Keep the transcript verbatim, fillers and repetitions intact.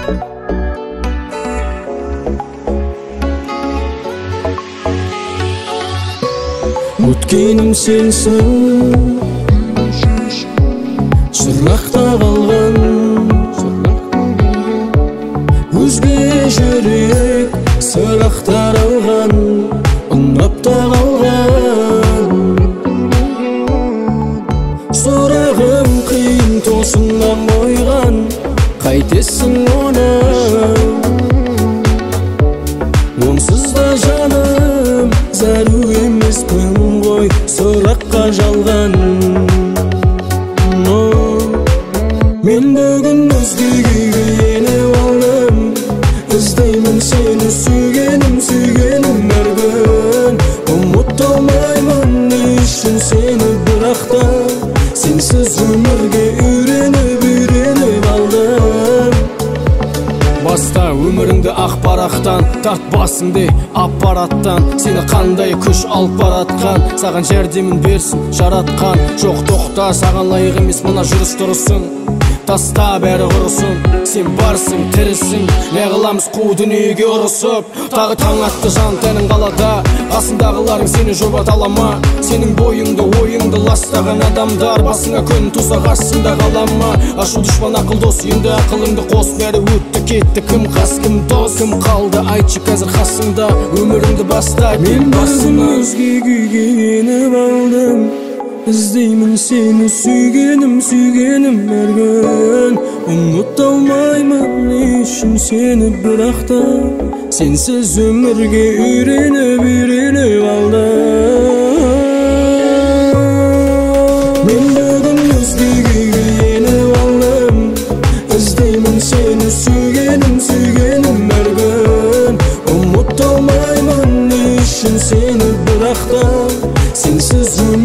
Өткенім сенсің, жырақта қалған, өзге жүрек сырақтар алған, ұнап та қалған. Сұрағым қиын тосыннан қойған, қайтесің оны? Онсыз да жаным зәру емеспін ғой, сұраққа жалған. Мен бүгін өзгеге еніп алдым, іздеймін сені сүйгенім, сүйгенім әр күн. Ұмыта алмаймын не үшін сені, бірақ та сенсіз өмірге үйреніп, үйреніп алдым. Баста өміріңді ақ парақтан, тарт басыңды аппараттан. Сені қандай күш алып баратқан, саған жәрдемін берсін жаратқан. Жоқ тоқта, саған лайық емес мына жүріс тұрысың. Таста бәрі құрысын, сен барсың, тірісің. Не қыламыз қу дүниеге ұрысып, тағы таң атты жан тәнің қалада. Қасындағыларың сені жобат алама, сенің бойыңды ойыңды ластаған адамдар басыңа күн туса қарсында қалама. Ашу дұшпан ақыл дос, енді ақылыңды қос. Бәрі өтті кетті, кім қас кім дос, кім қалды айтшы қазір қасыңда, өміріңді баста. Мен басым өзгеге еніп алдым, іздеймін сені сүйгенім, сүйгенім әр күн. Ұмыта алмаймын не үшін сені, бірақ та сенсіз өмірге үйреніп, үйреніп алдым. Мен бүгін өзгеге еніп алдым, іздеймін сені сүйгенім, сүйгенім әр күн. Ұмыта алмаймын не үшін сені, бірақ та сенсіз өмірге